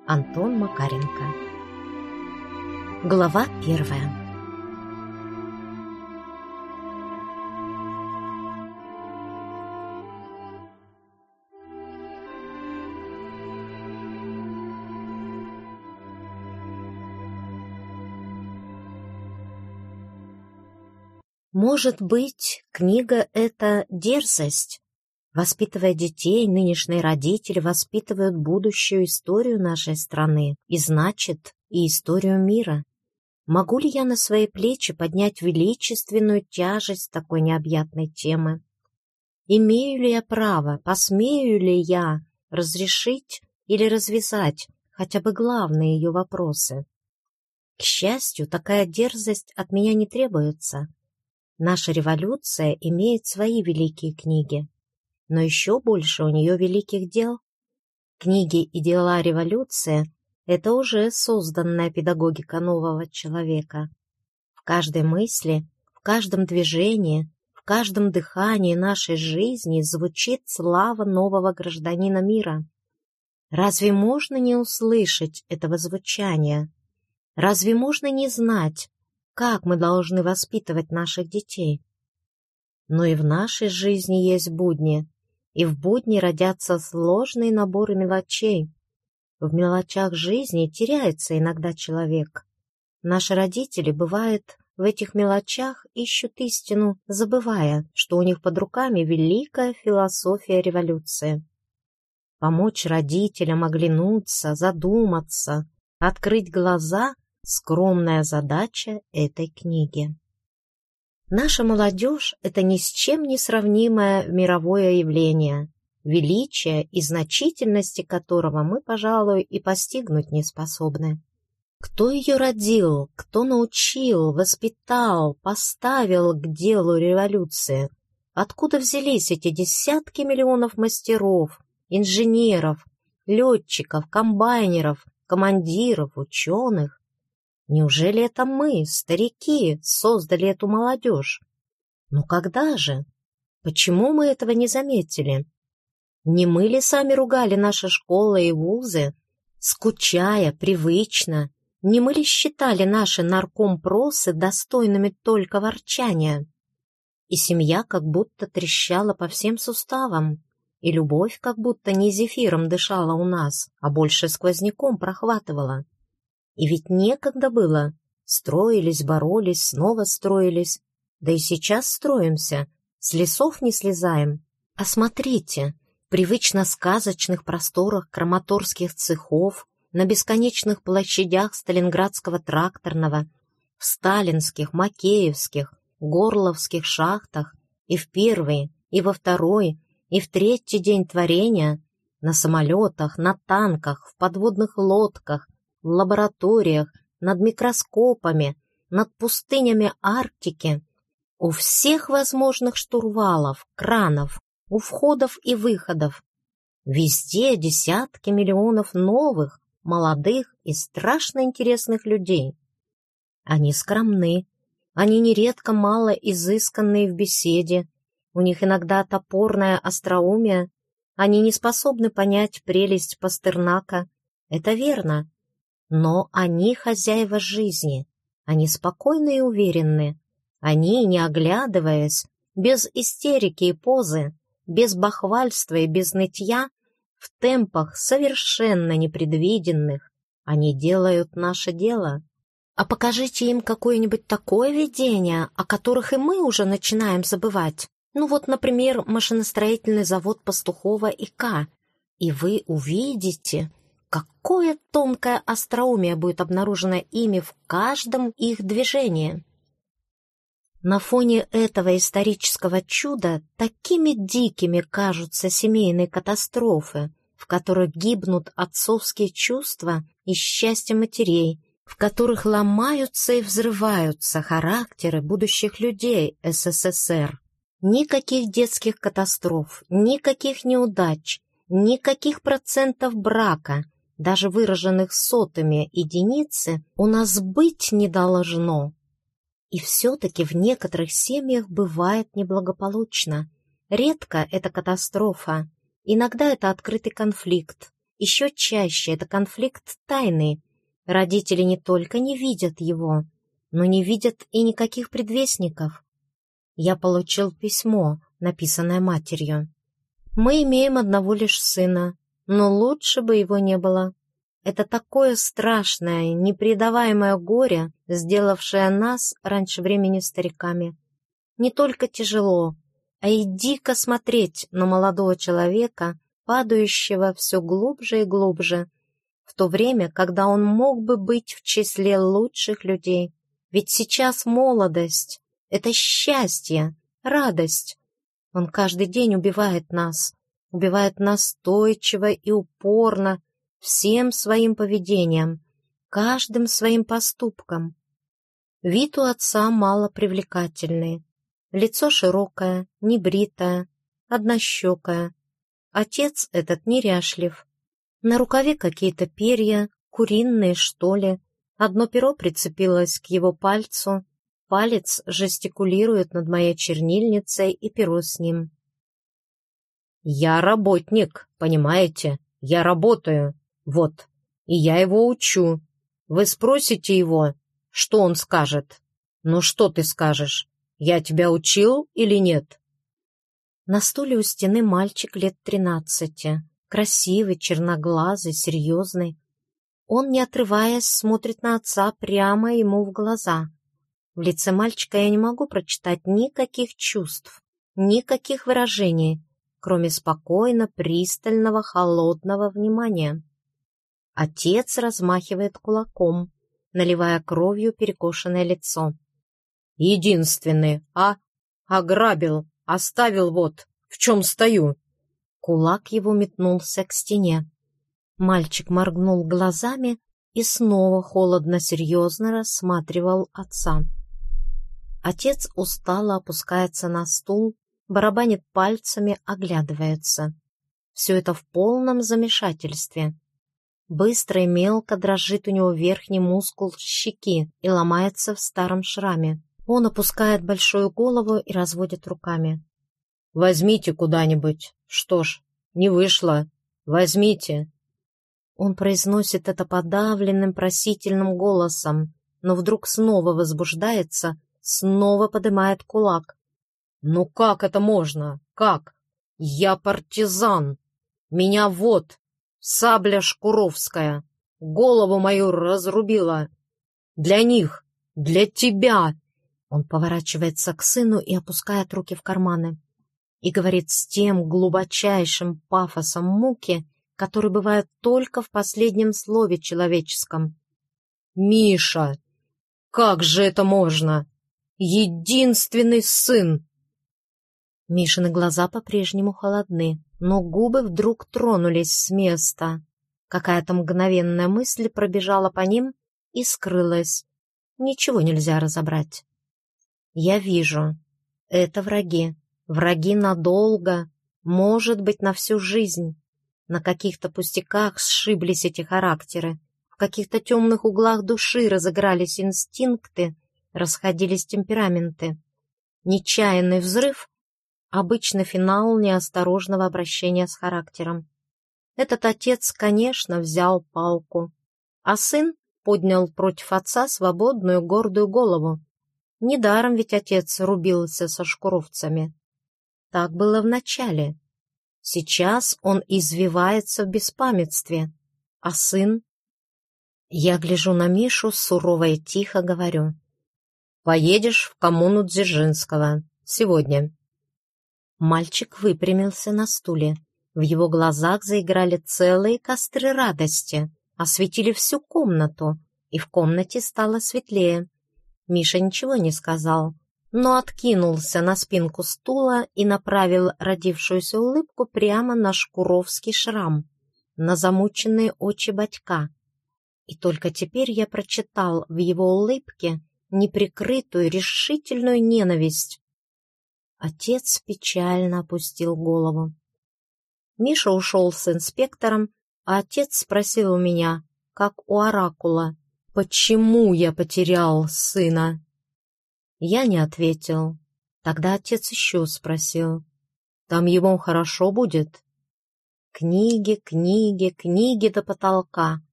Антон Макаренко. Глава 1. Может быть, книга — это дерзость? Воспитывая детей, нынешние родители воспитывают будущую историю нашей страны и, значит, и историю мира. Могу ли я на свои плечи поднять величественную тяжесть такой необъятной темы? Имею ли я право, посмею ли я разрешить или развязать хотя бы главные ее вопросы? К счастью, такая дерзость от меня не требуется. Наша революция имеет свои великие книги, но еще больше у нее великих дел. Книги и дела революции — это уже созданная педагогика нового человека. В каждой мысли, в каждом движении, в каждом дыхании нашей жизни звучит слава нового гражданина мира. Разве можно не услышать этого звучания? Разве можно не знать, как мы должны воспитывать наших детей? Но и в нашей жизни есть будни, и в будни родятся сложные наборы мелочей. В мелочах жизни теряется иногда человек. Наши родители, бывает, в этих мелочах ищут истину, забывая, что у них под руками великая философия революции. Помочь родителям оглянуться, задуматься, открыть глаза — скромная задача этой книги. Наша молодежь — это ни с чем не сравнимое мировое явление, величие и значительности которого мы, пожалуй, и постигнуть не способны. Кто ее родил, кто научил, воспитал, поставил к делу революции? Откуда взялись эти десятки миллионов мастеров, инженеров, летчиков, комбайнеров, командиров, ученых? Неужели это мы, старики, создали эту молодежь? Но когда же? Почему мы этого не заметили? Не мы ли сами ругали наши школы и вузы, скучая, привычно? Не мы ли считали наши наркомпросы достойными только ворчания? И семья как будто трещала по всем суставам, и любовь как будто не зефиром дышала у нас, а больше сквозняком прохватывала. И ведь некогда было. Строились, боролись, снова строились. Да и сейчас строимся, с лесов не слезаем. А смотрите, в привычно сказочных просторах краматорских цехов, на бесконечных площадях Сталинградского тракторного, в сталинских, макеевских, горловских шахтах и в первый, и во второй, и в третий день творения, на самолетах, на танках, в подводных лодках, в лабораториях, над микроскопами, над пустынями Арктики, у всех возможных штурвалов, кранов, у входов и выходов. Везде десятки миллионов новых, молодых и страшно интересных людей. Они скромны, они нередко мало изысканные в беседе, у них иногда топорное остроумие, они не способны понять прелесть Пастернака. Это верно. Но они хозяева жизни, они спокойны и уверенны, они, не оглядываясь, без истерики и позы, без бахвальства и без нытья, в темпах совершенно непредвиденных, они делают наше дело. А покажите им какое-нибудь такое видение, о которых и мы уже начинаем забывать. Ну вот, например, машиностроительный завод Пастухова ИК, и вы увидите, какое тонкое остроумие будет обнаружено ими в каждом их движении. На фоне этого исторического чуда такими дикими кажутся семейные катастрофы, в которых гибнут отцовские чувства и счастье матерей, в которых ломаются и взрываются характеры будущих людей СССР. Никаких детских катастроф, никаких неудач, никаких процентов брака, даже выраженных сотами единицы, у нас быть не должно. И все-таки в некоторых семьях бывает неблагополучно. Редко это катастрофа, иногда это открытый конфликт, Еще чаще это конфликт тайны. Родители не только не видят его, но не видят и никаких предвестников. Я получил письмо, написанное матерью. Мы имеем одного лишь сына, но лучше бы его не было. Это такое страшное, непредаваемое горе, сделавшее нас раньше времени стариками. Не только тяжело, а и дико смотреть на молодого человека, падающего все глубже и глубже, в то время, когда он мог бы быть в числе лучших людей. Ведь сейчас молодость — это счастье, радость. Он каждый день убивает настойчиво и упорно, всем своим поведением, каждым своим поступком. Вид у отца малопривлекательный, лицо широкое, небритое, однощекое. Отец этот неряшлив. На рукаве какие-то перья, куриные, что ли. Одно перо прицепилось к его пальцу, палец жестикулирует над моей чернильницей и перо с ним. «Я работник, понимаете? Я работаю. Вот. И я его учу. Вы спросите его, что он скажет? Ну что ты скажешь? Я тебя учил или нет?» На стуле у стены мальчик лет 13, красивый, черноглазый, серьезный. Он, не отрываясь, смотрит на отца прямо ему в глаза. В лице мальчика я не могу прочитать никаких чувств, никаких выражений, кроме спокойно, пристального, холодного внимания. Отец размахивает кулаком, наливая кровью перекошенное лицо. «Единственный, ограбил, оставил вот, в чем стою». Кулак его метнулся к стене. Мальчик моргнул глазами и снова холодно-серьезно рассматривал отца. Отец устало опускается на стул, барабанит пальцами, оглядывается. Все это в полном замешательстве. Быстро и мелко дрожит у него верхний мускул щеки и ломается в старом шраме. Он опускает большую голову и разводит руками. «Возьмите куда-нибудь. Что ж, не вышло. Возьмите». Он произносит это подавленным, просительным голосом, но вдруг снова возбуждается, снова поднимает кулак. «Ну как это можно? Как? Я партизан. Меня вот, сабля шкуровская, голову мою разрубила. Для них, для тебя!» Он поворачивается к сыну и опускает руки в карманы. И говорит с тем глубочайшим пафосом муки, который бывает только в последнем слове человеческом. «Миша, как же это можно? Единственный сын!» Мишины глаза по-прежнему холодны, но губы вдруг тронулись с места. Какая-то мгновенная мысль пробежала по ним и скрылась. Ничего нельзя разобрать. Я вижу. Это враги. Враги надолго, может быть, на всю жизнь. На каких-то пустяках сшиблись эти характеры, в каких-то темных углах души разыгрались инстинкты, расходились темпераменты. Нечаянный взрыв — обычный финал неосторожного обращения с характером. Этот отец, конечно, взял палку, а сын поднял против отца свободную гордую голову. Недаром ведь отец рубился со шкуровцами. Так было вначале. Сейчас он извивается в беспамятстве, а сын... Я гляжу на Мишу, сурово и тихо говорю. «Поедешь в коммуну Дзержинского. Сегодня». Мальчик выпрямился на стуле. В его глазах заиграли целые костры радости, осветили всю комнату, и в комнате стало светлее. Миша ничего не сказал, но откинулся на спинку стула и направил родившуюся улыбку прямо на шкуровский шрам, на замученные очи батька. И только теперь я прочитал в его улыбке неприкрытую решительную ненависть. Отец печально опустил голову. Миша ушел с инспектором, а отец спросил у меня, как у оракула, почему я потерял сына. Я не ответил. Тогда отец еще спросил, там ему хорошо будет? Книги, книги, книги до потолка.